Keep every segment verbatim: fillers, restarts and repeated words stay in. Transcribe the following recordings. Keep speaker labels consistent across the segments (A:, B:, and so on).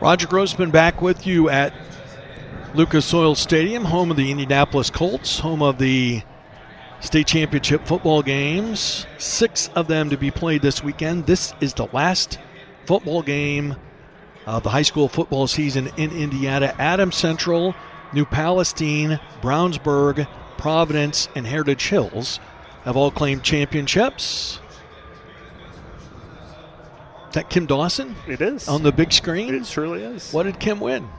A: Roger Grossman back with you at Lucas Oil Stadium, home of the Indianapolis Colts, home of the state championship football games. Six of them to be played this weekend. This is the last football game of the high school football season in Indiana. Adams Central, New Palestine, Brownsburg, Providence, and Heritage Hills have all claimed championships. Is that Kim Dawson?
B: It is.
A: On the big screen?
B: It surely is.
A: What did Kim win?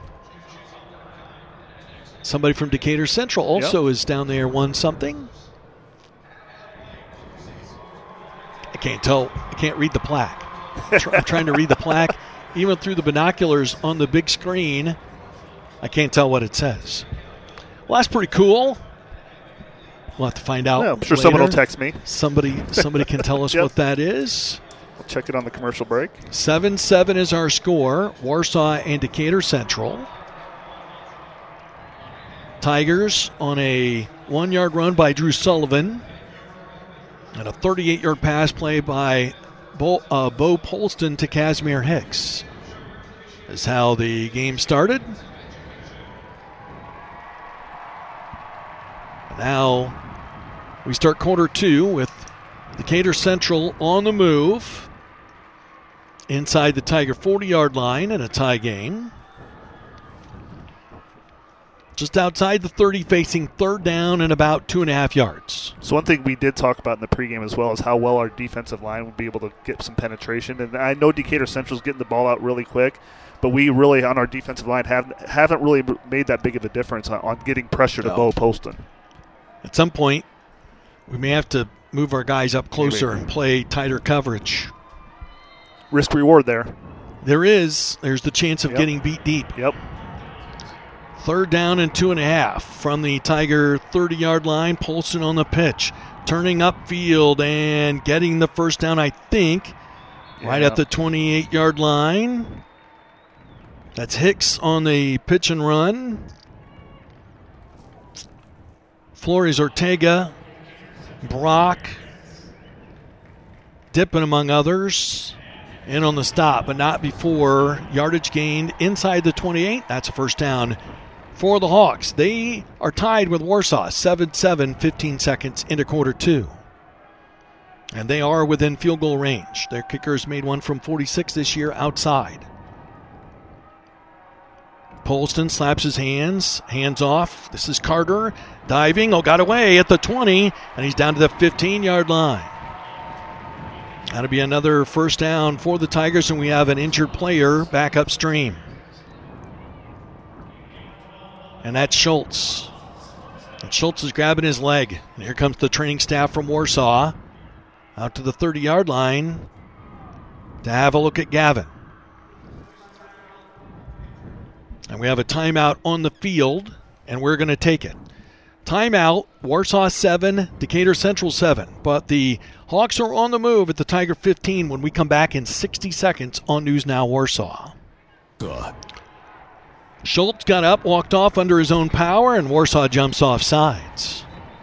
A: Somebody from Decatur Central also yep. is down there, won something. I can't tell. I can't read the plaque. I'm trying to read the plaque. Even through the binoculars on the big screen, I can't tell what it says. Well, that's pretty cool. We'll have to find out.
B: Yeah, I'm sure
A: later.
B: Someone will text me.
A: Somebody, somebody can tell us yep. what that is.
B: We'll check it on the commercial break.
A: seven seven is our score. Warsaw and Decatur Central. Tigers on a one-yard run by Drew Sullivan. And a thirty-eight-yard pass play by Bo, uh, Bo Polston to Casimir Hicks. That's how the game started. Now we start quarter two with Decatur Central on the move inside the Tiger forty-yard line in a tie game. Just outside the thirty, facing third down and about two and a half yards.
B: So one thing we did talk about in the pregame as well is how well our defensive line would be able to get some penetration. And I know Decatur Central's getting the ball out really quick, but we really, on our defensive line, have, haven't really made that big of a difference on, on getting pressure to no. Bo Poston.
A: At some point, we may have to move our guys up closer Maybe. and play tighter coverage.
B: Risk reward there.
A: There is. There's the chance of
B: yep.
A: getting beat deep.
B: Yep.
A: Third down and two and a half from the Tiger thirty-yard line. Polston on the pitch, turning upfield and getting the first down, I think, yeah. right at the twenty-eight-yard line. That's Hicks on the pitch and run. Flores Ortega, Brock, Dippin among others, in on the stop, but not before yardage gained inside the twenty-eight. That's a first down for the Hawks. They are tied with Warsaw, seven seven, fifteen seconds into quarter two. And they are within field goal range. Their kickers made one from forty-six this year outside. Polston slaps his hands, hands off. This is Carter diving. Oh, got away at the twenty, and he's down to the fifteen-yard line. That'll be another first down for the Tigers, and we have an injured player back upstream. And that's Schultz. And Schultz is grabbing his leg. And here comes the training staff from Warsaw out to the thirty-yard line to have a look at Gavin. And we have a timeout on the field, and we're going to take it. Timeout, Warsaw seven, Decatur Central seven. But the Hawks are on the move at the Tiger fifteen when we come back in sixty seconds on News Now Warsaw. God. Schultz got up, walked off under his own power, and Warsaw jumps off sides.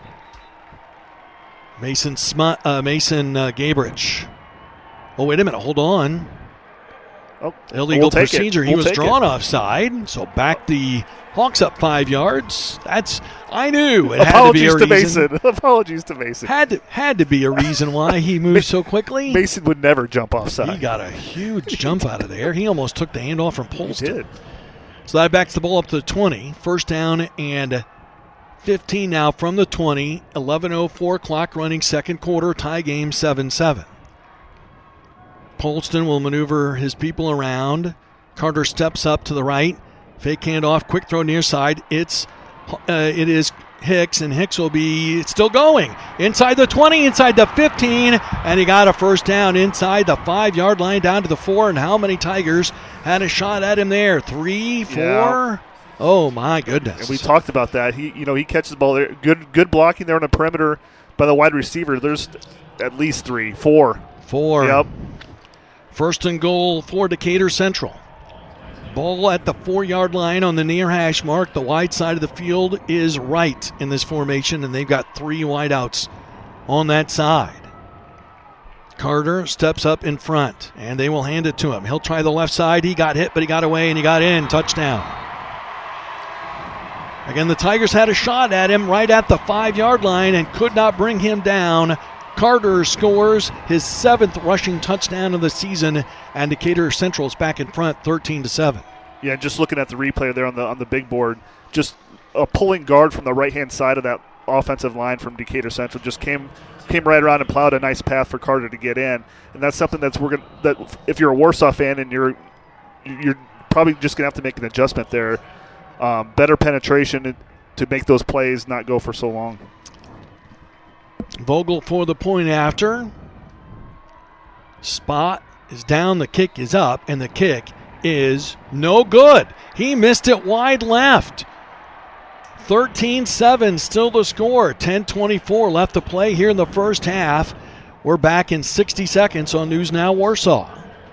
A: Mason Sm- uh, Mason uh, Gabrich. Oh, wait a minute. Hold on.
B: Oh,
A: Illegal
B: we'll
A: procedure.
B: We'll
A: he was drawn
B: it.
A: offside, so back the Hawks up five yards. That's I knew it
B: Apologies
A: had to be a
B: to
A: reason.
B: Mason. Apologies to Mason.
A: Had to, had to be a reason why he moved so quickly.
B: Mason would never jump offside.
A: He got a huge jump out of there. He almost took the handoff from Polston.
B: He did.
A: So that backs the ball up to the twenty. First down and fifteen now from the twenty. eleven oh four clock running, second quarter, tie game seven seven. Polston will maneuver his people around. Carter steps up to the right. Fake handoff, quick throw near side. It's uh, it is Hicks, and Hicks will be still going. Inside the twenty, inside the fifteen, and he got a first down inside the five-yard line down to the four. And how many Tigers had a shot at him there? Three, four?
B: Yeah.
A: Oh, my goodness.
B: And we talked about that. He, you know, he catches the ball there. Good, good blocking there on the perimeter by the wide receiver. There's at least three, four.
A: Four.
B: Yep.
A: First and goal for Decatur Central. Ball at the four-yard line on the near hash mark. The wide side of the field is right in this formation, and they've got three wideouts on that side. Carter steps up in front, and they will hand it to him. He'll try the left side. He got hit, but he got away, and he got in. Touchdown. Again, the Tigers had a shot at him right at the five-yard line and could not bring him down. Carter scores his seventh rushing touchdown of the season, and Decatur Central is back in front, thirteen to seven.
B: Yeah, just looking at the replay there on the on the big board, just a pulling guard from the right-hand side of that offensive line from Decatur Central just came came right around and plowed a nice path for Carter to get in, and that's something that's we're gonna that if you're a Warsaw fan and you're you're probably just gonna have to make an adjustment there, um, better penetration to make those plays not go for so long.
A: Vogel for the point after. Spot is down, the kick is up, and the kick is no good. He missed it wide left. thirteen seven still the score. ten twenty-four left to play here in the first half. We're back in sixty seconds on News Now Warsaw.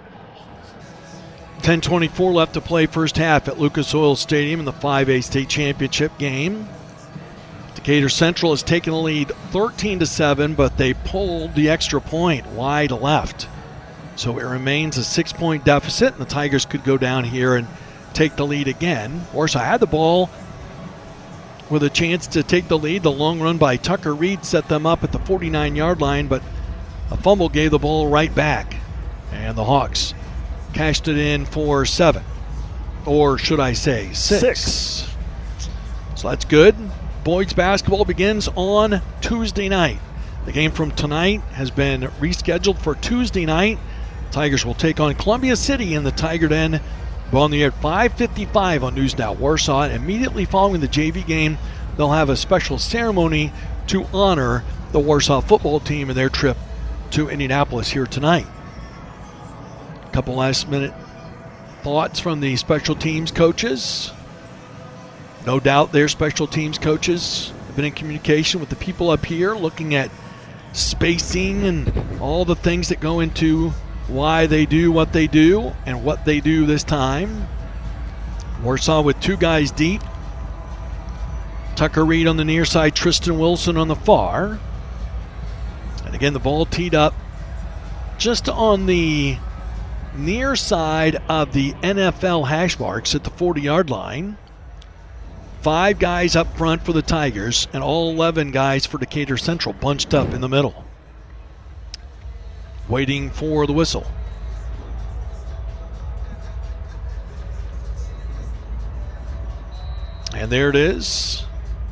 A: ten twenty-four left to play first half at Lucas Oil Stadium in the five A state championship game. Decatur Central has taken the lead thirteen to seven, but they pulled the extra point wide left. So it remains a six-point deficit, and the Tigers could go down here and take the lead again. Warsaw had the ball with a chance to take the lead. The long run by Tucker Reed set them up at the forty-nine-yard line, but a fumble gave the ball right back. And the Hawks cashed it in for seven. Or should I say six.
B: Six.
A: So that's good. Boys basketball begins on Tuesday night. The game from tonight has been rescheduled for Tuesday night. Tigers will take on Columbia City in the Tiger Den. Well, on the air at five fifty-five on News Now Warsaw. Immediately following the J V game, they'll have a special ceremony to honor the Warsaw football team and their trip to Indianapolis here tonight. A couple last minute thoughts from the special teams coaches. No doubt their special teams coaches have been in communication with the people up here, looking at spacing and all the things that go into why they do what they do and what they do this time. Warsaw with two guys deep. Tucker Reed on the near side, Tristan Wilson on the far. And again, the ball teed up just on the near side of the N F L hash marks at the forty-yard line. Five guys up front for the Tigers, and all eleven guys for Decatur Central bunched up in the middle, waiting for the whistle. And there it is.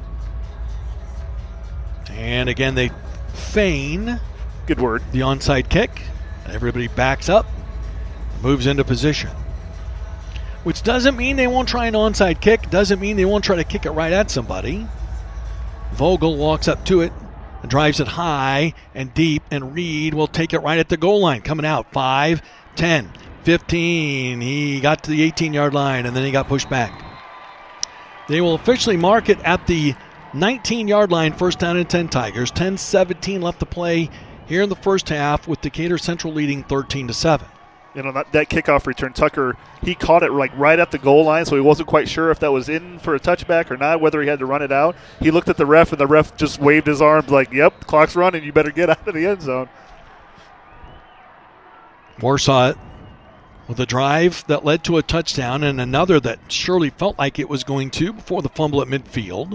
A: And again, they feign
B: Good word.
A: the onside kick. Everybody backs up, moves into position. Which doesn't mean they won't try an onside kick. Doesn't mean they won't try to kick it right at somebody. Vogel walks up to it and drives it high and deep, and Reed will take it right at the goal line. Coming out, five, ten, fifteen. He got to the eighteen-yard line, and then he got pushed back. They will officially mark it at the nineteen-yard line, first down and ten Tigers. ten seventeen left to play here in the first half, with Decatur Central leading thirteen to seven.
B: You know, that, that kickoff return, Tucker, he caught it like right at the goal line, so he wasn't quite sure if that was in for a touchback or not, whether he had to run it out. He looked at the ref, and the ref just waved his arms like, yep, the clock's running, you better get out of the end zone.
A: Warsaw with a drive that led to a touchdown, and another that surely felt like it was going to before the fumble at midfield.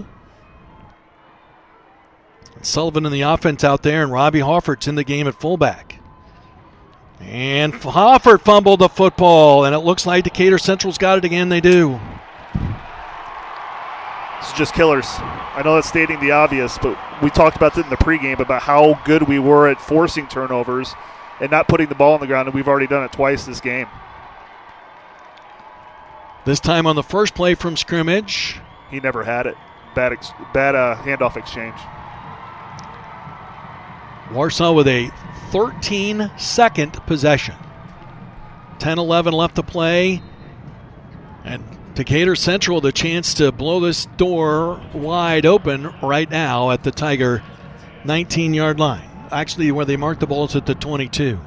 A: Sullivan in the offense out there, and Robbie Hoffert's in the game at fullback. And Hoffert fumbled the football, and it looks like Decatur Central's got it again. They do.
B: It's just killers. I know that's stating the obvious, but we talked about that in the pregame about how good we were at forcing turnovers and not putting the ball on the ground, and we've already done it twice this game.
A: This time on the first play from scrimmage.
B: He never had it. Bad, ex- bad uh, handoff exchange.
A: Warsaw with a thirteen-second possession. ten eleven left to play. And Decatur Central the chance to blow this door wide open right now at the Tiger nineteen-yard line. Actually, where they mark the ball is at the twenty-two.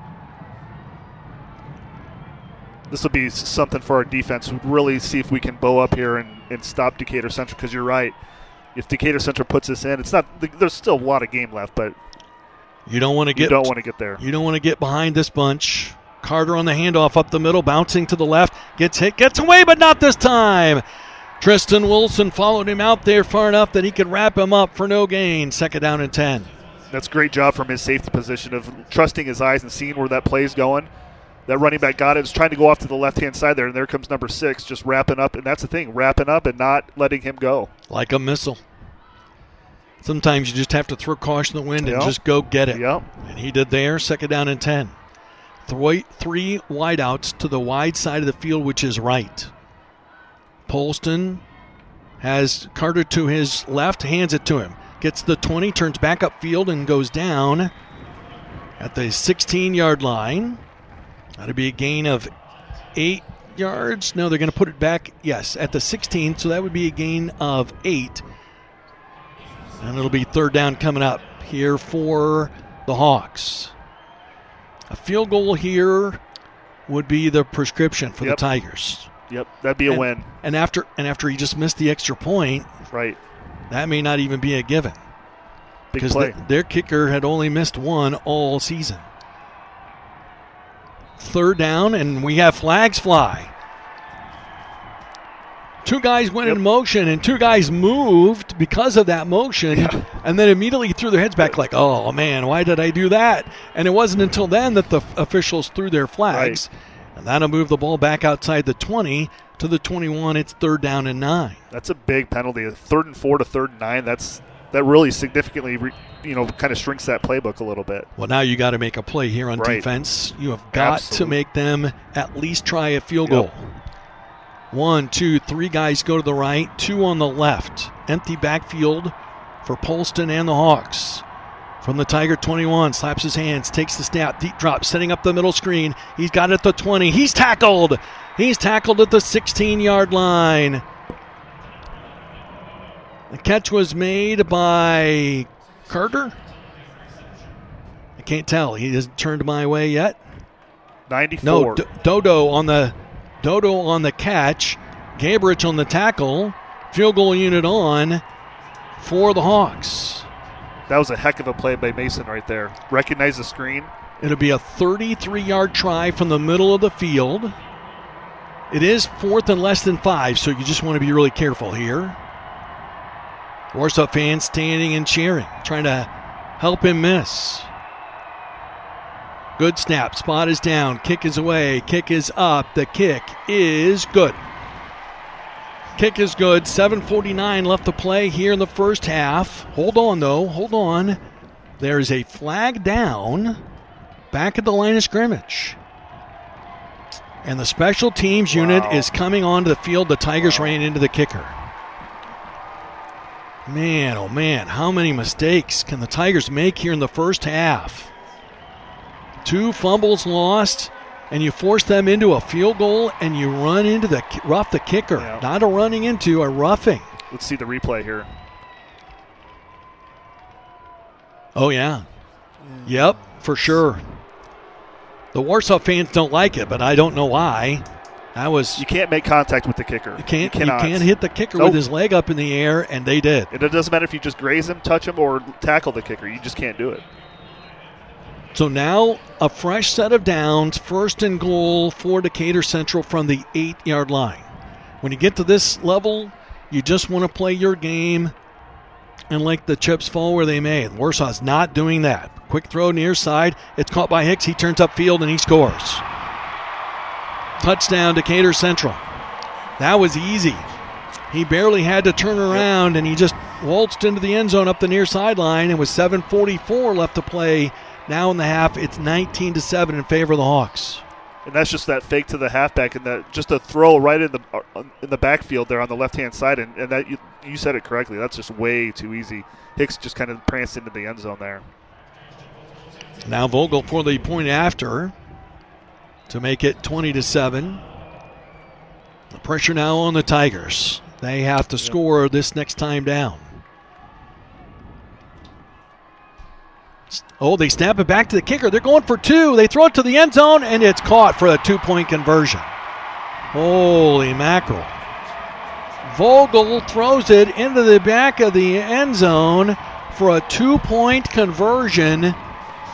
B: This will be something for our defense. Really see if we can bow up here and, and stop Decatur Central, because you're right. If Decatur Central puts this in, it's not. There's still a lot of game left, but
A: You don't want to get.
B: You don't want to get there.
A: You don't want to get behind this bunch. Carter on the handoff up the middle, bouncing to the left, gets hit, gets away, but not this time. Tristan Wilson followed him out there far enough that he could wrap him up for no gain. Second down and ten.
B: That's a great job from his safety position of trusting his eyes and seeing where that play's going. That running back got it, was trying to go off to the left-hand side there, and there comes number six, just wrapping up. And that's the thing, wrapping up and not letting him go.
A: Like a missile. Sometimes you just have to throw caution to the wind
B: yep.
A: and just go get it.
B: Yep.
A: And he did there. Second down and ten. Three, three wideouts to the wide side of the field, which is right. Polston has Carter to his left, hands it to him. Gets the twenty, turns back upfield, and goes down at the sixteen-yard line. That'll be a gain of eight yards. No, they're going to put it back, yes, at the sixteen, so that would be a gain of eight. And it'll be third down coming up here for the Hawks. A field goal here would be the prescription for
B: yep.
A: the Tigers.
B: Yep, that'd be a
A: and,
B: win.
A: And after and after he just missed the extra point,
B: right,
A: that may not even be a given.
B: Big
A: because
B: play.
A: The, their kicker had only missed one all season. Third down, and we have flags fly. Two guys went
B: yep.
A: in motion, and two guys moved because of that motion,
B: yeah.
A: and then immediately threw their heads back like, oh, man, why did I do that? And it wasn't until then that the officials threw their flags,
B: right.
A: and that'll move the ball back outside the twenty to the twenty-one. It's third down and nine.
B: That's a big penalty. Third and four to third and nine, that's that really significantly, re, you know, kind of shrinks that playbook a little bit.
A: Well, now you got to make a play here on
B: right.
A: defense. You have got
B: Absolutely.
A: to make them at least try a field
B: yep.
A: goal. One, two, three guys go to the right, two on the left. Empty backfield for Polston and the Hawks. From the Tiger twenty-one, slaps his hands, takes the snap, deep drop, setting up the middle screen. He's got it at the twenty. He's tackled. He's tackled at the sixteen-yard line. The catch was made by Carter. I can't tell. He hasn't turned my way yet.
B: ninety-four.
A: No, D- Dodo on the Dodo on the catch. Gabrich on the tackle. Field goal unit on for the Hawks.
B: That was a heck of a play by Mason right there. Recognize the screen.
A: It'll be a thirty-three-yard try from the middle of the field. It is fourth and less than five, so you just want to be really careful here. Warsaw fans standing and cheering, trying to help him miss. Good snap. Spot is down. Kick is away. Kick is up. The kick is good. Kick is good. seven forty-nine left to play here in the first half. Hold on, though. Hold on. There's a flag down back at the line of scrimmage. And the special teams
B: wow.
A: unit is coming onto the field. The Tigers wow. ran into the kicker. Man, oh man, how many mistakes can the Tigers make here in the first half? Two fumbles lost, and you force them into a field goal, and you run into the rough the kicker.
B: Yeah.
A: Not a running into, a roughing.
B: Let's see the replay here.
A: Oh, yeah. Yep, for sure. The Warsaw fans don't like it, but I don't know why. That was
B: you can't make contact with the kicker.
A: You can't.
B: You,
A: you can't hit the kicker
B: nope.
A: with his leg up in the air, and they did.
B: And it doesn't matter if you just graze him, touch him, or tackle the kicker. You just can't do it.
A: So now a fresh set of downs, first and goal for Decatur Central from the eight-yard line. When you get to this level, you just want to play your game and let the chips fall where they may. Warsaw's not doing that. Quick throw near side. It's caught by Hicks. He turns upfield and he scores. Touchdown, Decatur Central. That was easy. He barely had to turn around, and he just waltzed into the end zone up the near sideline, and with seven forty-four left to play now in the half, it's nineteen to seven in favor of the Hawks.
B: And that's just that fake to the halfback, and that just a throw right in the in the backfield there on the left-hand side, and, and that you, you said it correctly. That's just way too easy. Hicks just kind of pranced into the end zone there.
A: Now Vogel for the point after to make it twenty to seven. The pressure now on the Tigers. They have to score this next time down. Oh, they snap it back to the kicker. They're going for two. They throw it to the end zone, and it's caught for a two-point conversion. Holy mackerel. Vogel throws it into the back of the end zone for a two-point conversion.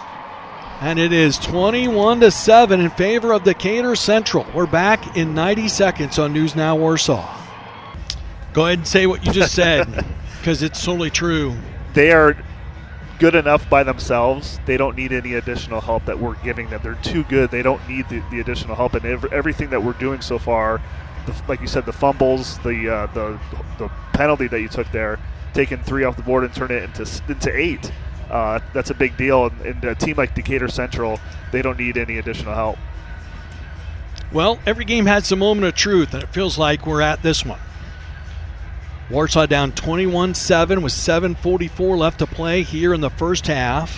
A: And it is twenty-one to seven in favor of Decatur Central. We're back in ninety seconds on News Now Warsaw. Go ahead and say what you just said, because it's totally true.
B: They are good enough by themselves. They don't need any additional help that we're giving them. They're too good. They don't need the, the additional help. And every, everything that we're doing so far, the, like you said, the fumbles, the, uh, the the penalty that you took there, taking three off the board and turn it into into eight. Uh, that's a big deal. And, and a team like Decatur Central, they don't need any additional help.
A: Well, every game has a moment of truth, and it feels like we're at this one. Warsaw down twenty-one seven with seven forty-four left to play here in the first half.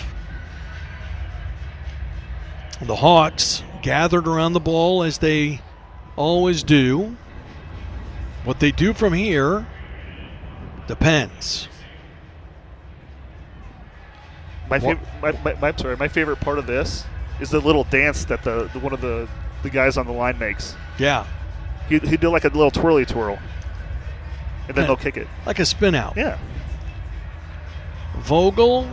A: The Hawks gathered around the ball as they always do. What they do from here depends.
B: My favorite, my, my, my, sorry, my favorite part of this is the little dance that the, the one of the, the guys on the line makes.
A: Yeah.
B: He he did like a little twirly twirl, and then
A: Yeah.
B: they'll kick it.
A: Like a spin out.
B: Yeah.
A: Vogel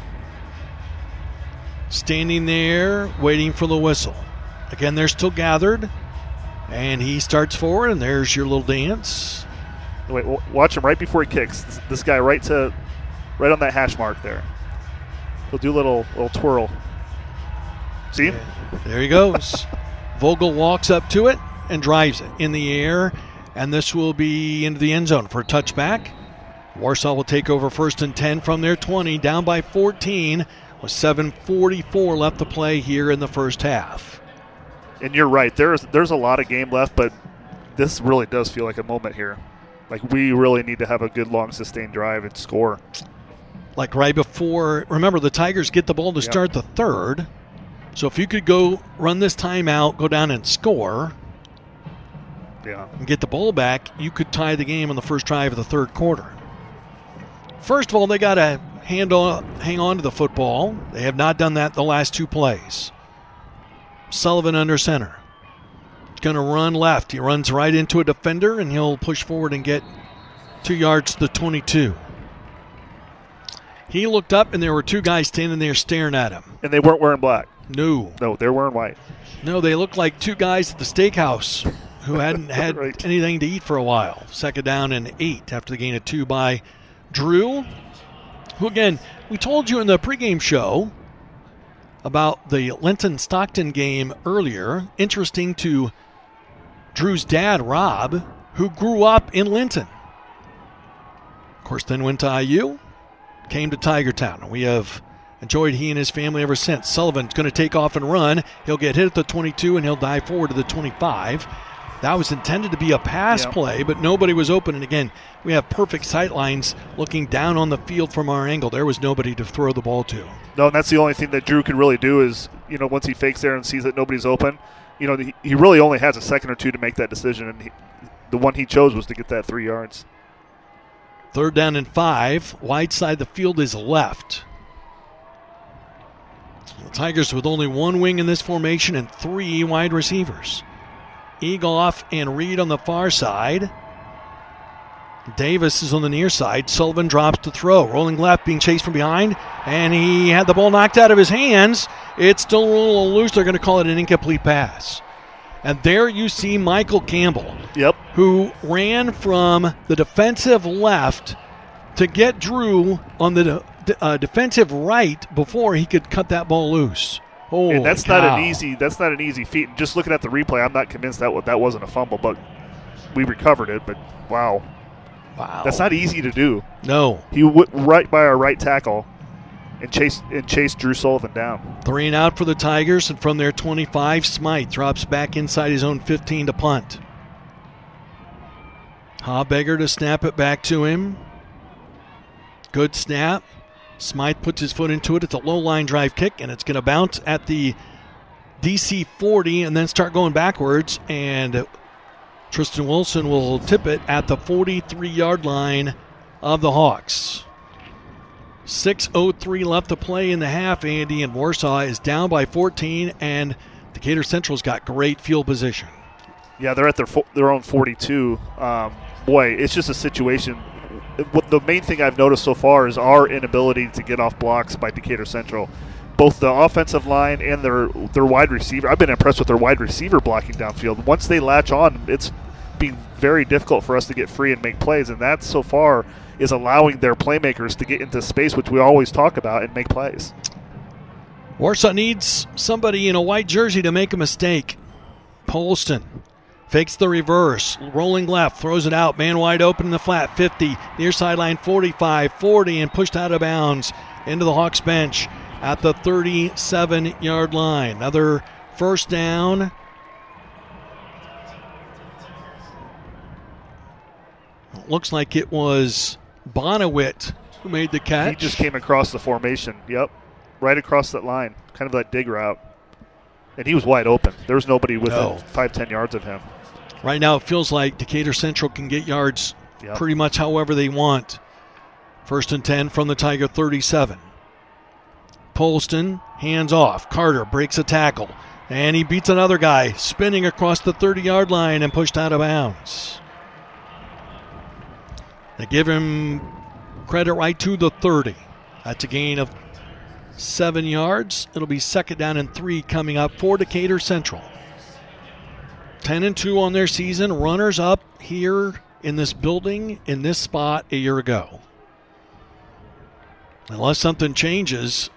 A: standing there waiting for the whistle. Again, they're still gathered, and he starts forward, and there's your little dance.
B: Wait, w- watch him right before he kicks. This, this guy right to, right on that hash mark there. He'll do a little little twirl. See him?
A: There he goes. Vogel walks up to it and drives it in the air, and this will be into the end zone for a touchback. Warsaw will take over first and ten from their twenty, down by fourteen with seven forty-four left to play here in the first half.
B: And you're right. There's there's a lot of game left, but this really does feel like a moment here. Like we really need to have a good long sustained drive and score.
A: Like right before, remember the Tigers get the ball to
B: Yep.
A: start the third. So if you could go run this timeout, go down and score,
B: Yeah.
A: and get the ball back, you could tie the game on the first drive of the third quarter. First of all, they got to hand on, hang on to the football. They have not done that the last two plays. Sullivan under center. He's going to run left. He runs right into a defender, and he'll push forward and get two yards to the twenty-two. He looked up, and there were two guys standing there staring at him.
B: And they weren't wearing black.
A: No.
B: No, they're wearing white.
A: No, they looked like two guys at the steakhouse who hadn't had
B: Right.
A: anything to eat for a while. Second down and eight after the gain of two by Drew, who, again, we told you in the pregame show about the Linton-Stockton game earlier. Interesting to Drew's dad, Rob, who grew up in Linton. Of course, then went to I U, came to Tigertown. We have enjoyed he and his family ever since. Sullivan's going to take off and run. He'll get hit at the twenty-two, and he'll dive forward to the twenty-five. That was intended to be a pass
B: Yeah.
A: play, but nobody was open. And again, we have perfect sight lines looking down on the field from our angle. There was nobody to throw the ball to.
B: No, and that's the only thing that Drew can really do is, you know, once he fakes there and sees that nobody's open, you know, he, he really only has a second or two to make that decision, and he, the one he chose was to get that three yards.
A: Third down and five. Wide side the field is left. The Tigers with only one wing in this formation and three wide receivers. Eagleoff and Reed on the far side. Davis is on the near side. Sullivan drops to throw. Rolling left, being chased from behind. And he had the ball knocked out of his hands. It's still a little loose. They're going to call it an incomplete pass. And there you see Michael Campbell,
B: Yep.
A: who ran from the defensive left to get Drew on the de- uh, defensive right before he could cut that ball loose. Oh,
B: And that's
A: cow.
B: not an easy that's not an easy feat. Just looking at the replay, I'm not convinced that that wasn't a fumble, but we recovered it. But wow,
A: Wow.
B: that's not easy to do.
A: No.
B: He went right by our right tackle and chased and chased Drew Sullivan down.
A: Three and out for the Tigers, and from their twenty-five, Smythe drops back inside his own fifteen to punt. Habegger to snap it back to him. Good snap. Smythe puts his foot into it. It's a low-line drive kick, and it's going to bounce at the D C forty and then start going backwards, and Tristan Wilson will tip it at the forty-three-yard line of the Hawks. six oh three left to play in the half, Andy, and Warsaw is down by fourteen, and Decatur Central's got great field position.
B: Yeah, they're at their fo- their own forty-two. Um, boy, it's just a situation. What the main thing I've noticed so far is our inability to get off blocks by Decatur Central. both the offensive line and their their wide receiver. I've been impressed with their wide receiver blocking downfield. Once they latch on, it's been very difficult for us to get free and make plays, and that so far is allowing their playmakers to get into space, which we always talk about, and make plays.
A: Warsaw needs somebody in a white jersey to make a mistake. Polston fakes the reverse, rolling left, throws it out, man wide open in the flat, fifty, near sideline forty-five, forty, and pushed out of bounds into the Hawks bench at the thirty-seven-yard line. Another first down. Looks like it was Bonawit who made the catch.
B: He just came across the formation, yep, right across that line, kind of that dig route. And he was wide open. There was nobody within
A: no.
B: five, ten yards of him.
A: Right now it feels like Decatur Central can get yards
B: yep.
A: pretty much however they want. First and ten from the Tiger thirty-seven. Polston, hands off. Carter breaks a tackle. And he beats another guy, spinning across the thirty-yard line and pushed out of bounds. They give him credit right to the thirty. That's a gain of seven yards. It'll be second down and three coming up for Decatur Central. ten and two on their season. Runners up here in this building, in this spot a year ago. Unless something changes,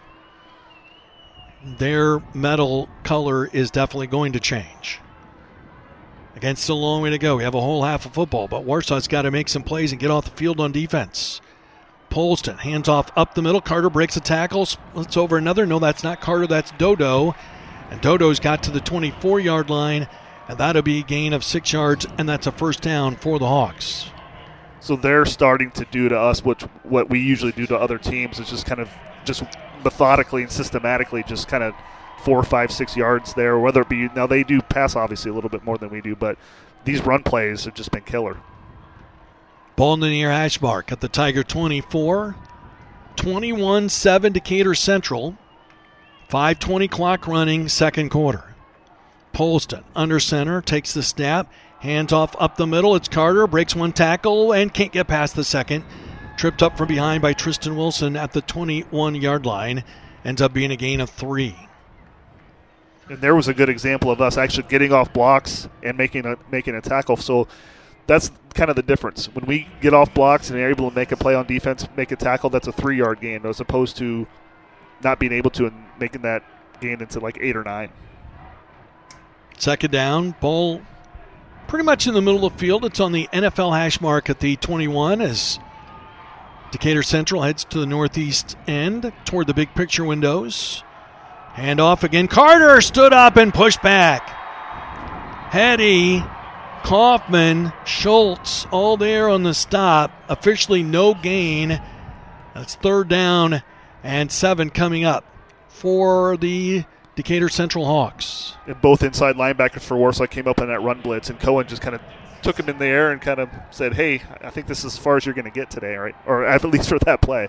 A: their medal color is definitely going to change. Again, still a long way to go. We have a whole half of football, but Warsaw's got to make some plays and get off the field on defense. Polston, hands off up the middle. Carter breaks a tackle, splits over another. No, that's not Carter, that's Dodo. And Dodo's got to the twenty-four-yard line, and that'll be a gain of six yards, and that's a first down for the Hawks.
B: So they're starting to do to us what what we usually do to other teams, is just kind of just methodically and systematically just kind of four, five, six yards there, whether it be – now they do pass obviously a little bit more than we do, but these run plays have just been killer.
A: Ball in the near hash mark at the Tiger twenty-four. twenty-one seven Decatur Central. five twenty clock running, second quarter. Polston under center, takes the snap, hands off up the middle. It's Carter, breaks one tackle and can't get past the second. Tripped up from behind by Tristan Wilson at the twenty-one-yard line. Ends up being a gain of three.
B: And there was a good example of us actually getting off blocks and making a making a tackle. So that's kind of the difference. When we get off blocks and are able to make a play on defense, make a tackle, that's a three-yard gain, as opposed to not being able to and making that gain into like eight or nine.
A: Second down, ball pretty much in the middle of the field. It's on the N F L hash mark at the twenty-one as Decatur Central heads to the northeast end toward the big picture windows. Hand off again. Carter stood up and pushed back. Hetty, Kaufman, Schultz, all there on the stop. Officially no gain. That's third down and seven coming up for the Decatur Central Hawks.
B: And both inside linebackers for Warsaw came up on that run blitz, and Cohen just kind of took him in the air and kind of said, hey, I think this is as far as you're going to get today, right? Or at least for that play.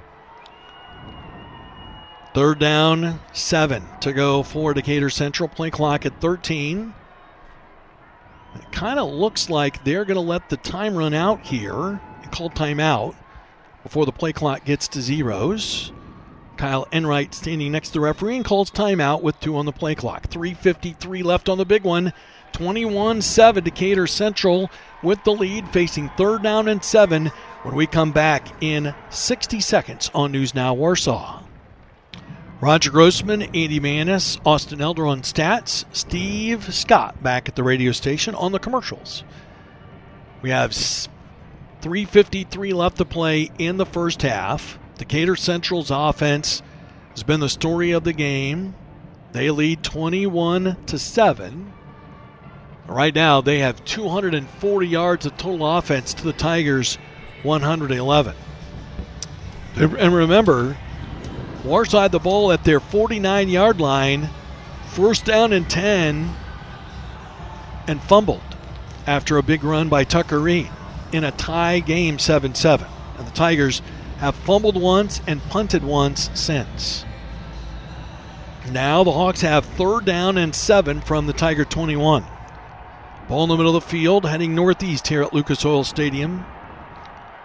A: Third down, seven to go for Decatur Central. Play clock at thirteen. It kind of looks like they're going to let the time run out here and call timeout before the play clock gets to zeros. Kyle Enright standing next to the referee and calls timeout with two on the play clock. three fifty-three left on the big one. twenty-one seven Decatur Central with the lead, facing third down and seven when we come back in sixty seconds on News Now Warsaw. Roger Grossman, Andy Manis, Austin Elder on stats, Steve Scott back at the radio station on the commercials. We have three fifty-three left to play in the first half. Decatur Central's offense has been the story of the game. They lead twenty-one to seven. Right now, they have two hundred forty yards of total offense to the Tigers' one hundred eleven. And remember, Warsaw had the ball at their forty-nine-yard line, first down and ten, and fumbled after a big run by Tucker Reed in a tie game seven seven. And the Tigers have fumbled once and punted once since. Now the Hawks have third down and seven from the Tiger twenty-one. Ball in the middle of the field, heading northeast here at Lucas Oil Stadium.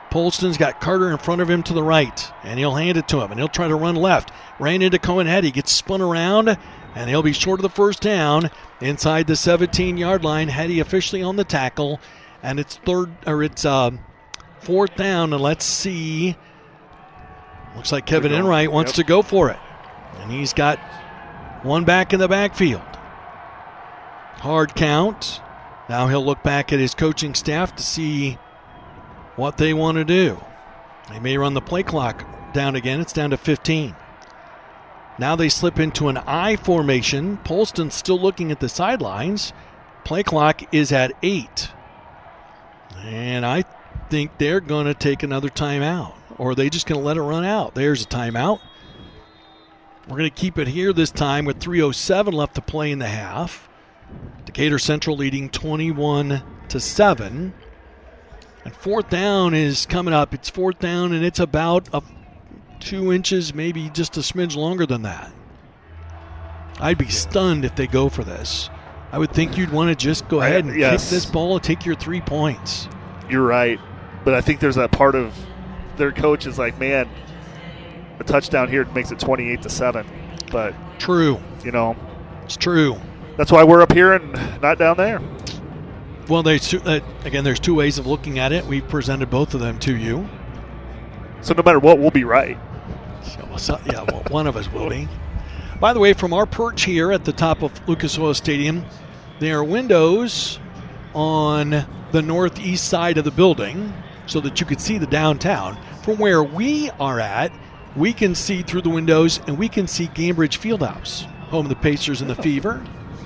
A: Polston's got Carter in front of him to the right, and he'll hand it to him, and he'll try to run left. Ran into Cohen Heady, gets spun around, and he'll be short of the first down inside the seventeen-yard line. Heady officially on the tackle, and it's third or it's uh, fourth down, and let's see. Looks like Kevin Enright wants yep. to go for it, and he's got one back in the backfield. Hard count. Now he'll look back at his coaching staff to see what they want to do. They may run the play clock down again. It's down to fifteen. Now they slip into an I formation. Polston's still looking at the sidelines. Play clock is at eight. And I think they're going to take another timeout. Or are they just going to let it run out? There's a timeout. We're going to keep it here this time with three oh seven left to play in the half. Decatur Central leading twenty-one to seven. And fourth down is coming up. It's fourth down, and it's about a, two inches, maybe just a smidge longer than that. I'd be stunned if they go for this. I would think you'd want to just go ahead and I, yes. kick this ball and take your three points.
B: You're right. But I think there's that part of their coach is like, man, a touchdown here makes it twenty-eight to seven. But
A: true.
B: You know.
A: It's true.
B: That's why we're up here and not down there.
A: Well, they, uh, again, there's two ways of looking at it. We've presented both of them to you.
B: So no matter what, we'll be right.
A: So, so, yeah, well, one of us will be. By the way, from our perch here at the top of Lucas Oil Stadium, there are windows on the northeast side of the building so that you could see the downtown. From where we are at, we can see through the windows, and we can see Gainbridge Fieldhouse, home of the Pacers and the Fever.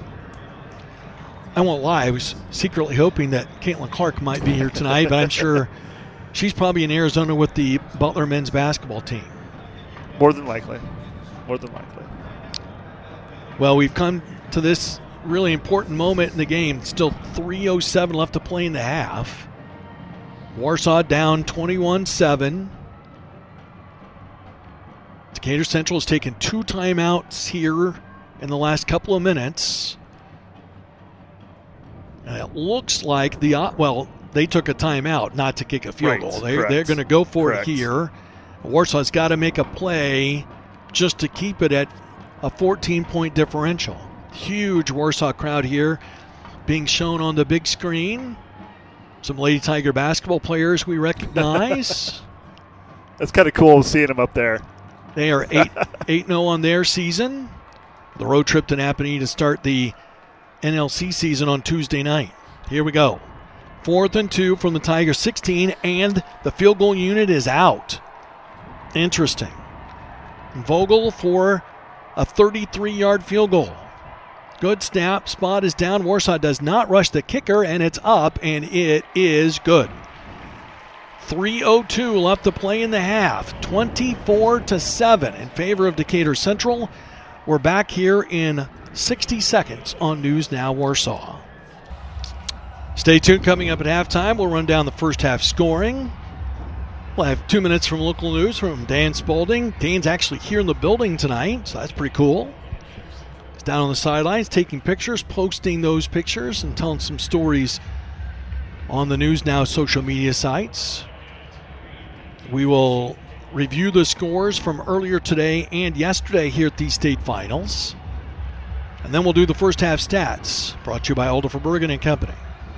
A: I won't lie, I was secretly hoping that Caitlin Clark might be here tonight, but I'm sure she's probably in Arizona with the Butler men's basketball team.
B: More than likely. More than likely.
A: Well, we've come to this really important moment in the game. Still three oh seven left to play in the half. Warsaw down twenty-one seven. Decatur Central has taken two timeouts here in the last couple of minutes. And it looks like the, well, they took a timeout not to kick a field
B: right,
A: goal. They, they're going to go for correct. it here. Warsaw's got to make a play just to keep it at a fourteen-point differential. Huge Warsaw crowd here being shown on the big screen. Some Lady Tiger basketball players we recognize.
B: That's kind of cool seeing them up there.
A: They are eight eight and oh on their season. The road trip to Napanee to start the N L C season on Tuesday night. Here we go. Fourth and two from the Tigers sixteen, and the field goal unit is out. Interesting. Vogel for a thirty-three-yard field goal. Good snap. Spot is down. Warsaw does not rush the kicker, and it's up, and it is good. three oh two left to play in the half. twenty-four to seven in favor of Decatur Central. We're back here in sixty seconds on News Now Warsaw. Stay tuned. Coming up at halftime, we'll run down the first half scoring. We'll have two minutes from local news from Dan Spaulding. Dan's actually here in the building tonight, so that's pretty cool. He's down on the sidelines taking pictures, posting those pictures, and telling some stories on the News Now social media sites. We will review the scores from earlier today and yesterday here at these state finals. And then we'll do the first half stats, brought to you by Alder Bergen and Company.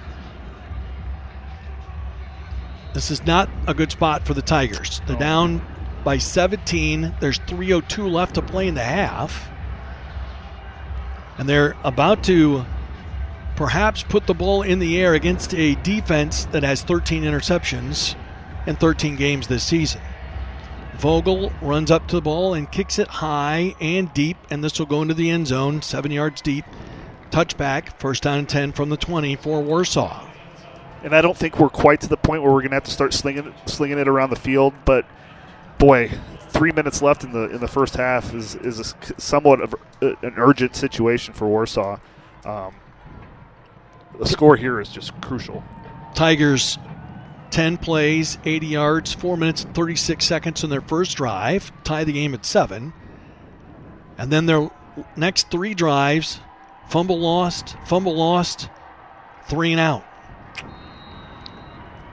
A: This is not a good spot for the Tigers. They're down by seventeen. There's three oh two left to play in the half. And they're about to perhaps put the ball in the air against a defense that has thirteen interceptions in thirteen games this season. Vogel runs up to the ball and kicks it high and deep, and this will go into the end zone, seven yards deep. Touchback, first down and ten from the twenty for Warsaw.
B: And I don't think we're quite to the point where we're going to have to start slinging, slinging it around the field, but boy, three minutes left in the in the first half is is a, somewhat of a, an urgent situation for Warsaw. Um, the score here is just crucial.
A: Tigers, ten plays, eighty yards, four minutes and thirty-six seconds in their first drive, tie the game at seven. And then their next three drives, fumble lost, fumble lost, three and out.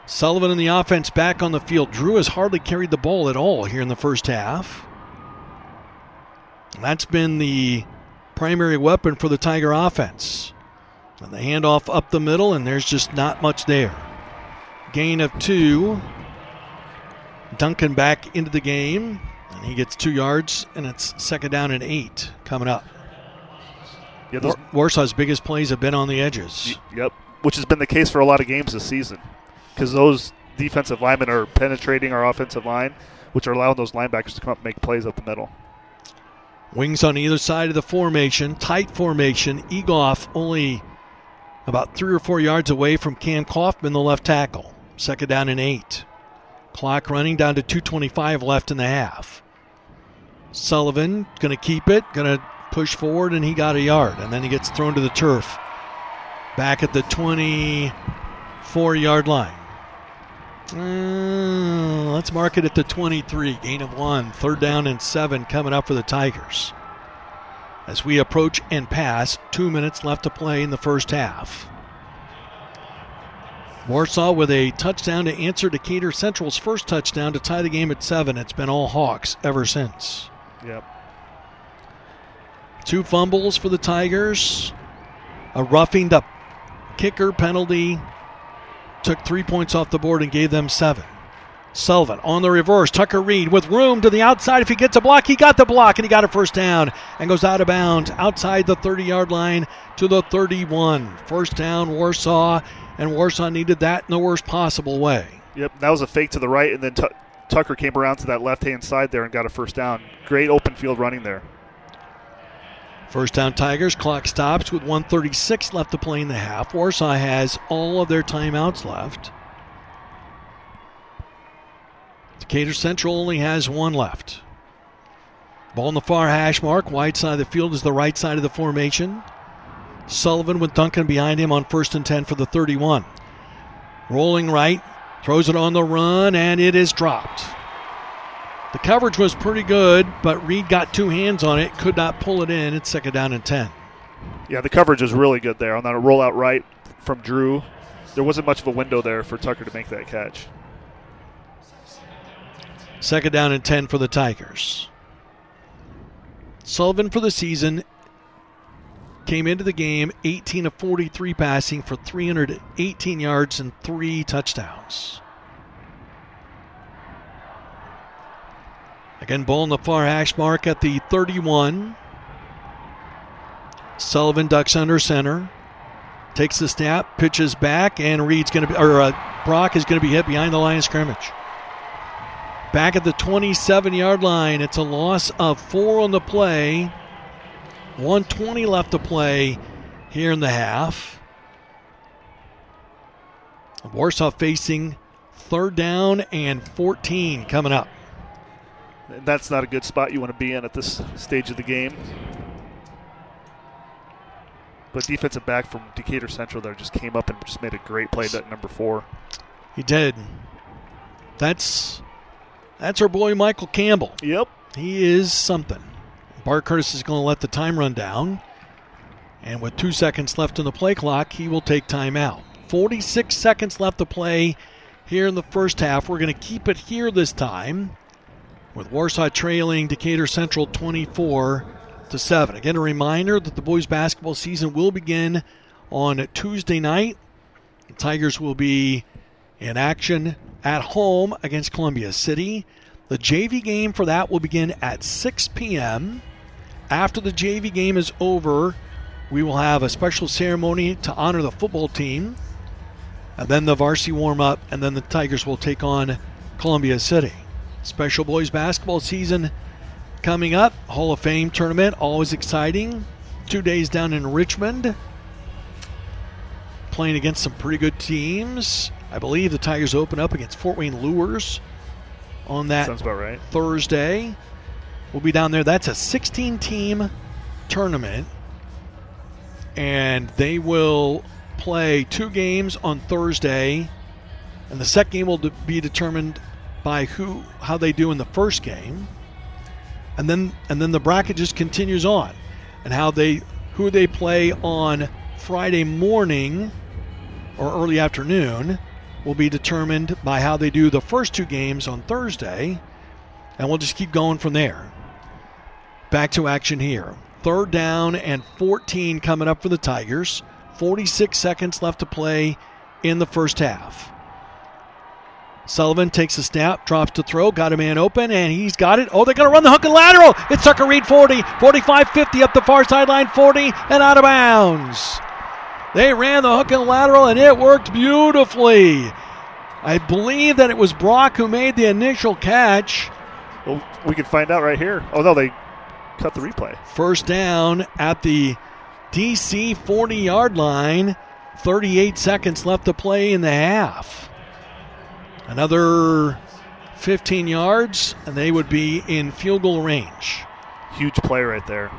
A: Sullivan and the offense back on the field. Drew has hardly carried the ball at all here in the first half. That's been the primary weapon for the Tiger offense. And the handoff up the middle, and there's just not much there. Gain of two. Duncan back into the game, and he gets two yards, and it's second down and eight coming up.
B: Yeah, those,
A: Warsaw's biggest plays have been on the edges.
B: Yep, which has been the case for a lot of games this season, because those defensive linemen are penetrating our offensive line, which are allowing those linebackers to come up and make plays up the middle.
A: Wings on either side of the formation, tight formation. Egoff only about three or four yards away from Cam Kaufman, the left tackle. Second down and eight. Clock running down to two twenty-five left in the half. Sullivan going to keep it, going to push forward, and he got a yard. And then he gets thrown to the turf. Back at the twenty-four-yard line. Uh, let's mark it at the twenty-three. Gain of one. Third down and seven coming up for the Tigers. As we approach and pass, two minutes left to play in the first half. Warsaw with a touchdown to answer Decatur Central's first touchdown to tie the game at seven. It's been all Hawks ever since.
B: Yep.
A: Two fumbles for the Tigers. A roughing the kicker penalty. Took three points off the board and gave them seven. Sullivan on the reverse. Tucker Reed with room to the outside. If he gets a block, he got the block, and he got a first down and goes out of bounds outside the thirty-yard line to the thirty-one. First down, Warsaw, and Warsaw needed that in the worst possible way.
B: Yep, that was a fake to the right, and then T- Tucker came around to that left-hand side there and got a first down. Great open field running there.
A: First down Tigers. Clock stops with one thirty-six left to play in the half. Warsaw has all of their timeouts left. Decatur Central only has one left. Ball in the far hash mark. Wide side of the field is the right side of the formation. Sullivan with Duncan behind him on first and ten for the thirty-one. Rolling right. Throws it on the run, and it is dropped. The coverage was pretty good, but Reed got two hands on it. Could not pull it in. It's second down and ten.
B: Yeah, the coverage is really good there on that rollout right from Drew. There wasn't much of a window there for Tucker to make that catch.
A: Second down and ten for the Tigers. Sullivan for the season came into the game eighteen of forty-three passing for three hundred eighteen yards and three touchdowns. Again, ball in the far hash mark at the thirty-one. Sullivan ducks under center. Takes the snap, pitches back, and Reed's going to be, or uh, Brock is going to be hit behind the line of scrimmage. Back at the twenty-seven-yard line, it's a loss of four on the play. one twenty left to play here in the half. Warsaw facing third down and fourteen coming up.
B: And that's not a good spot you want to be in at this stage of the game. But defensive back from Decatur Central there just came up and just made a great play at number four.
A: He did. That's that's our boy Michael Campbell.
B: Yep.
A: He is something. Bart Curtis is going to let the time run down. And with two seconds left on the play clock, he will take time out. forty-six seconds left to play here in the first half. We're going to keep it here this time, with Warsaw trailing Decatur Central twenty-four to seven. Again, a reminder that the boys basketball season will begin on Tuesday night. The Tigers will be in action at home against Columbia City. The J V game for that will begin at six p.m. After the J V game is over, we will have a special ceremony to honor the football team, and then the varsity warm-up, and then the Tigers will take on Columbia City. Special boys basketball season coming up. Hall of Fame tournament, always exciting. Two days down in Richmond, playing against some pretty good teams. I believe the Tigers open up against Fort Wayne Lures on that
B: Sounds about right.
A: Thursday. We'll be down there. That's a sixteen-team tournament, and they will play two games on Thursday, and the second game will be determined by who, how they do in the first game, and then and then the bracket just continues on, and how they who they play on Friday morning or early afternoon will be determined by how they do the first two games on Thursday, and we'll just keep going from there. Back to action here. Third down and fourteen coming up for the Tigers. forty-six seconds left to play in the first half. Sullivan takes a snap, drops to throw, got a man open, and he's got it. Oh, they're going to run the hook and lateral. It's Tucker Reed forty, forty-five, fifty up the far sideline, forty, and out of bounds. They ran the hook and lateral, and it worked beautifully. I believe that it was Brock who made the initial catch.
B: Well, we can find out right here. Oh, no, they cut the replay.
A: First down at the D C forty-yard line. thirty-eight seconds left to play in the half. Another fifteen yards, and they would be in field goal range.
B: Huge play right there.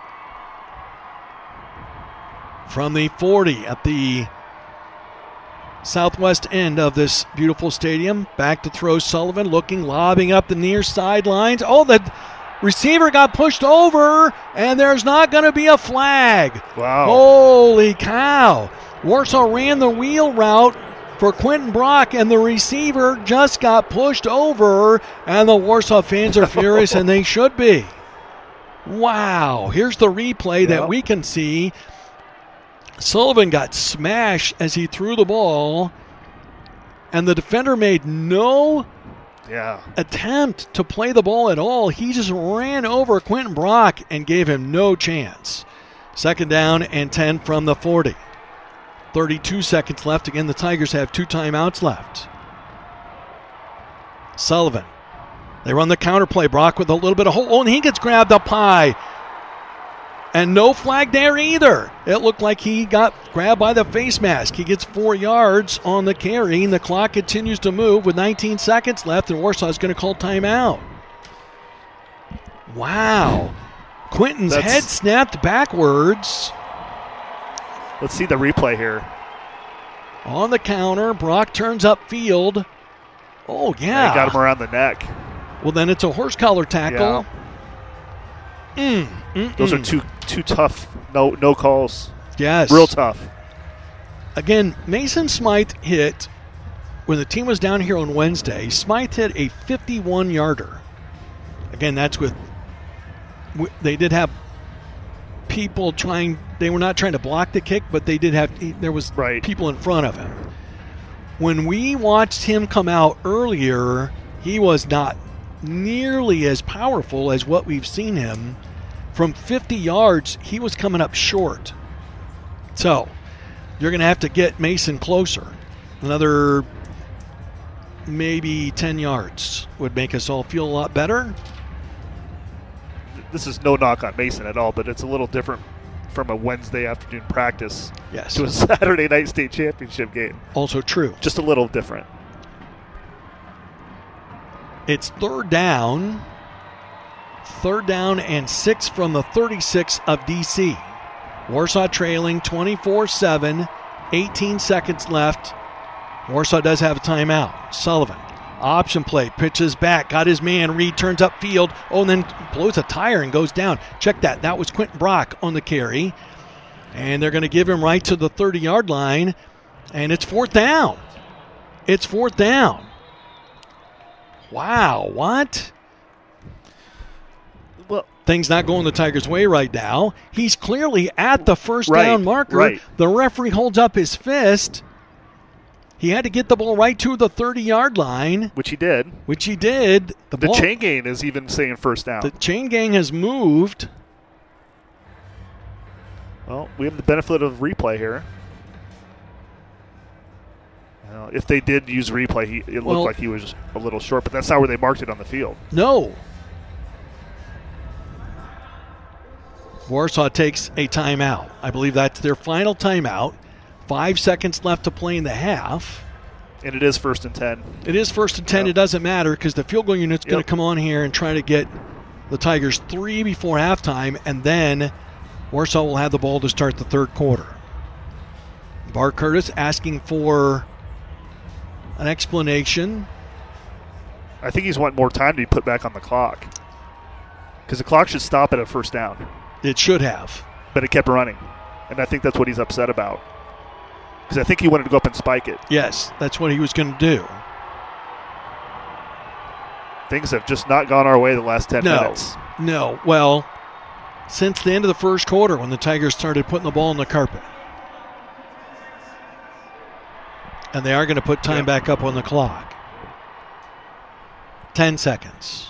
A: From the forty at the southwest end of this beautiful stadium. Back to throw Sullivan, looking, lobbing up the near sidelines. Oh, the receiver got pushed over, and there's not going to be a flag.
B: Wow.
A: Holy cow. Warsaw ran the wheel route for Quentin Brock, and the receiver just got pushed over, and the Warsaw fans are furious, and they should be. Wow. Here's the replay yep. that we can see. Sullivan got smashed as he threw the ball, and the defender made no
B: yeah.
A: attempt to play the ball at all. He just ran over Quentin Brock and gave him no chance. Second down and ten from the forty. thirty-two seconds left. Again, the Tigers have two timeouts left. Sullivan. They run the counter play. Brock with a little bit of hold. Oh, and he gets grabbed up high. And no flag there either. It looked like he got grabbed by the face mask. He gets four yards on the carry, and the clock continues to move with nineteen seconds left, and Warsaw is going to call timeout. Wow. Quentin's
B: That's...
A: head snapped backwards.
B: Let's see the replay here.
A: On the counter, Brock turns upfield. Oh, yeah.
B: They got him around the neck.
A: Well, then it's a horse collar tackle.
B: Yeah.
A: Mm, mm,
B: Those
A: mm.
B: are two two tough no no calls.
A: Yes.
B: Real tough.
A: Again, Mason Smythe hit, when the team was down here on Wednesday, Smythe hit a fifty-one-yarder. Again, that's with, they did have people trying, they were not trying to block the kick, but they did have, there was
B: right.
A: people in front of him. When we watched him come out earlier, he was not nearly as powerful as what we've seen him. From fifty yards, he was coming up short. So, you're going to have to get Mason closer. Another maybe ten yards would make us all feel a lot better.
B: This is no knock on Mason at all, but it's a little different from a Wednesday afternoon practice
A: yes.
B: to a Saturday night state championship game.
A: Also true.
B: Just a little different.
A: It's third down. Third down and six from the thirty-six of D C. Warsaw trailing twenty-four seven. eighteen seconds left. Warsaw does have a timeout. Sullivan. Option play. Pitches back. Got his man. Reed turns upfield. Oh, and then blows a tire and goes down. Check that. That was Quentin Brock on the carry. And they're going to give him right to the thirty-yard line. And it's fourth down. It's fourth down. Wow. What?
B: Well,
A: things not going the Tigers' way right now. He's clearly at the first
B: right,
A: down marker.
B: Right.
A: The referee holds up his fist. He had to get the ball right to the thirty-yard line.
B: Which he did.
A: Which he did. The,
B: the
A: ball,
B: chain gang is even saying first down.
A: The chain gang has moved.
B: Well, we have the benefit of replay here. Well, if they did use replay, he, it looked
A: well,
B: like he was a little short, but that's not where they marked it on the field.
A: No. Warsaw takes a timeout. I believe that's their final timeout. Five seconds left to play in the half.
B: And it is first and ten.
A: It is first and ten. Yep. It doesn't matter because the field goal unit's going to come on here and try to get the Tigers three before halftime, and then Warsaw will have the ball to start the third quarter. Bart Curtis asking for an explanation.
B: I think he's wanting more time to be put back on the clock because the clock should stop at a first down.
A: It should have.
B: But it kept running, and I think that's what he's upset about. Because I think he wanted to go up and spike it.
A: Yes, that's what he was going to do.
B: Things have just not gone our way the last ten
A: no,
B: minutes.
A: No, well, since the end of the first quarter when the Tigers started putting the ball on the carpet. And they are going to put time yep. back up on the clock. Ten seconds.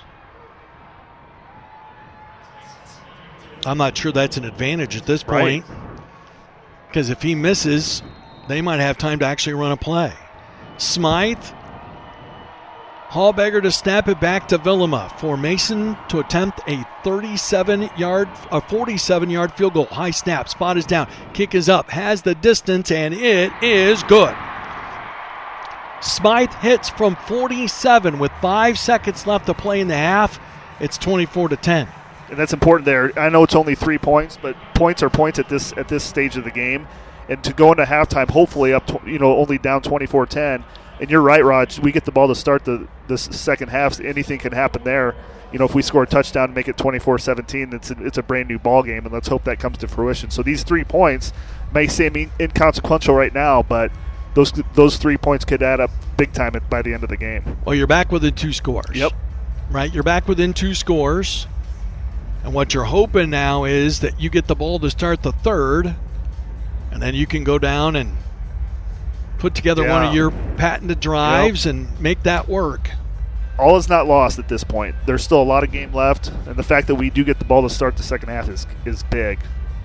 A: I'm not sure that's an advantage at this point. Because right. if he misses, they might have time to actually run a play. Smythe. Hallbegger to snap it back to Vilima for Mason to attempt a thirty-seven-yard, a forty-seven-yard field goal. High snap, spot is down, kick is up, has the distance, and it is good. Smythe hits from forty-seven with five seconds left to play in the half. It's twenty-four to ten.
B: And that's important there. I know it's only three points, but points are points at this at this stage of the game. And to go into halftime, hopefully up, to, you know, only down twenty-four ten. And you're right, Raj. We get the ball to start the this second half. Anything can happen there. You know, if we score a touchdown and make it twenty-four seventeen, it's a, it's a brand new ball game, and let's hope that comes to fruition. So these three points may seem inconsequential right now, but those those three points could add up big time by the end of the game.
A: Well, you're back within two scores.
B: Yep.
A: Right, you're back within two scores, and what you're hoping now is that you get the ball to start the third, and then you can go down and put together yeah. one of your patented drives yep. and make that work.
B: All is not lost at this point. There's still a lot of game left, and the fact that we do get the ball to start the second half is is big.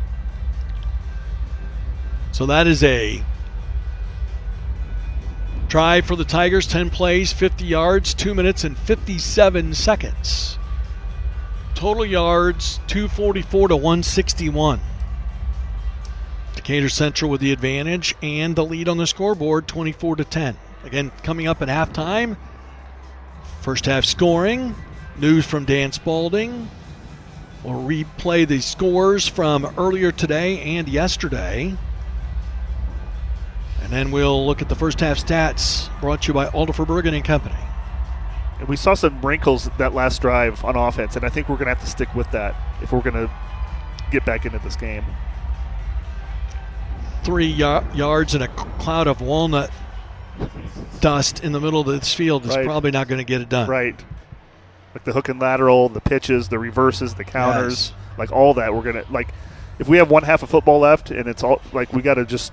A: So that is a drive for the Tigers, ten plays, fifty yards, two minutes and fifty-seven seconds. Total yards, two forty-four to one sixty-one. Decatur Central with the advantage and the lead on the scoreboard, twenty-four to ten. Again, coming up at halftime, first half scoring, news from Dan Spalding. We'll replay the scores from earlier today and yesterday. And then we'll look at the first half stats brought to you by Alderfer Bergen and Company.
B: And we saw some wrinkles that last drive on offense, and I think we're going to have to stick with that if we're going to get back into this game.
A: Three y- yards and a cloud of walnut dust in the middle of this field is right. probably not going to get it done.
B: Right. Like the hook and lateral, the pitches, the reverses, the counters, yes. like all that. We're going to, like, if we have one half of football left and it's all, like, we got to just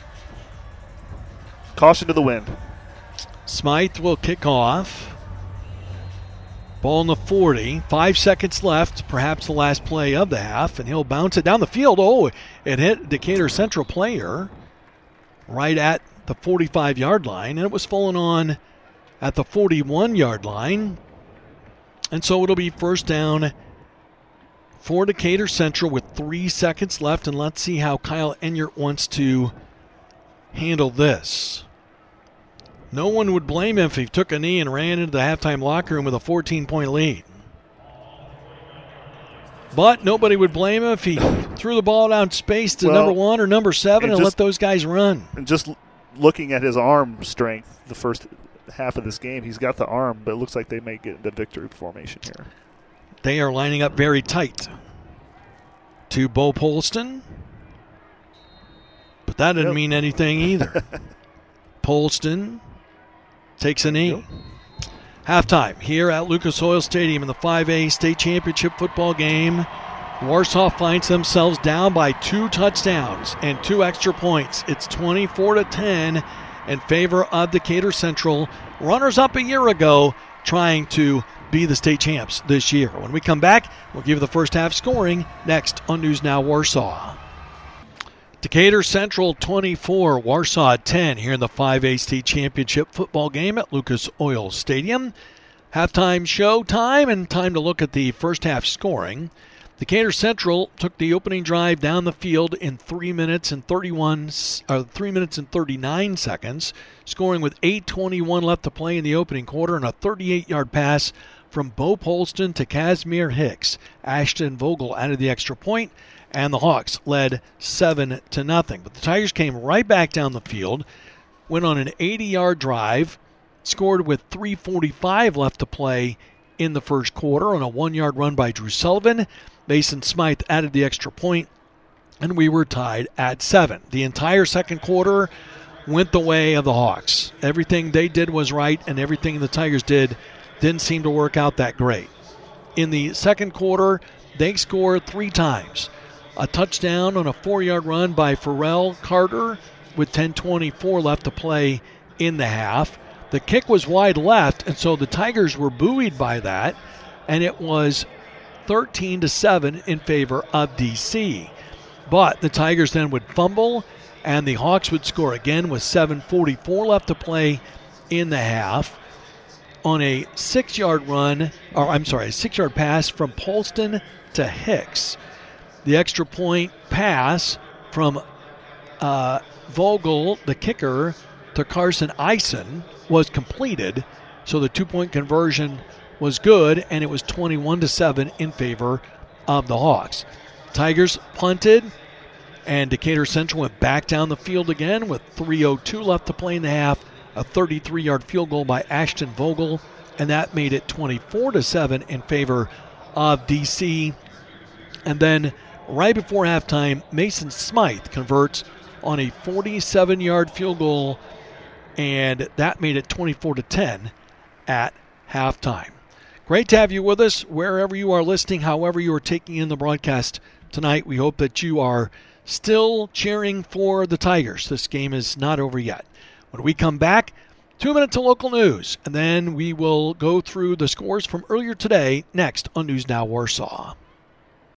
B: caution to the wind.
A: Smythe will kick off. Ball in the forty. Five seconds left, perhaps the last play of the half, and he'll bounce it down the field. Oh, it hit Decatur Central player right at the forty-five-yard line, and it was falling on at the forty-one-yard line. And so it'll be first down for Decatur Central with three seconds left, and let's see how Kyle Enyart wants to handle this. No one would blame him if he took a knee and ran into the halftime locker room with a fourteen-point lead. But nobody would blame him if he threw the ball down space to well, number one or number seven and, and just, let those guys run.
B: And just looking at his arm strength the first half of this game, he's got the arm, but it looks like they may get into victory formation here.
A: They are lining up very tight to Bo Polston. But that didn't yep. mean anything either. Polston takes a knee. Yep. Halftime here at Lucas Oil Stadium in the five A state championship football game. Warsaw finds themselves down by two touchdowns and two extra points. It's twenty-four to ten in favor of Decatur Central. Runners up a year ago, trying to be the state champs this year. When we come back, we'll give you the first half scoring next on News Now Warsaw. Decatur Central twenty-four, Warsaw ten here in the five A state championship football game at Lucas Oil Stadium. Halftime show time and time to look at the first half scoring. Decatur Central took the opening drive down the field in three minutes and thirty-one, or three minutes and thirty-nine seconds, scoring with eight twenty-one left to play in the opening quarter and a thirty-eight-yard pass from Bo Polston to Casimir Hicks. Ashton Vogel added the extra point, and the Hawks led seven to nothing. But the Tigers came right back down the field, went on an eighty-yard drive, scored with three forty-five left to play in the first quarter on a one-yard run by Drew Sullivan. Mason Smythe added the extra point, and we were tied at seven. The entire second quarter went the way of the Hawks. Everything they did was right, and everything the Tigers did didn't seem to work out that great. In the second quarter, they scored three times. A touchdown on a four-yard run by Pharrell Carter with ten twenty-four left to play in the half. The kick was wide left, and so the Tigers were buoyed by that, and it was thirteen to seven in favor of D C. But the Tigers then would fumble, and the Hawks would score again with seven forty-four left to play in the half on a six-yard run, or I'm sorry, a six-yard pass from Polston to Hicks. The extra point pass from uh, Vogel, the kicker, to Carson Eisen was completed, so the two-point conversion was good, and it was twenty-one to seven in favor of the Hawks. Tigers punted, and Decatur Central went back down the field again with three oh two left to play in the half, a thirty-three-yard field goal by Ashton Vogel, and that made it twenty-four to seven in favor of D C. And then right before halftime, Mason Smythe converts on a forty-seven-yard field goal, and that made it twenty-four to ten at halftime. Great to have you with us wherever you are listening, however you are taking in the broadcast tonight. We hope that you are still cheering for the Tigers. This game is not over yet. When we come back, two minutes of local news, and then we will go through the scores from earlier today next on News Now Warsaw.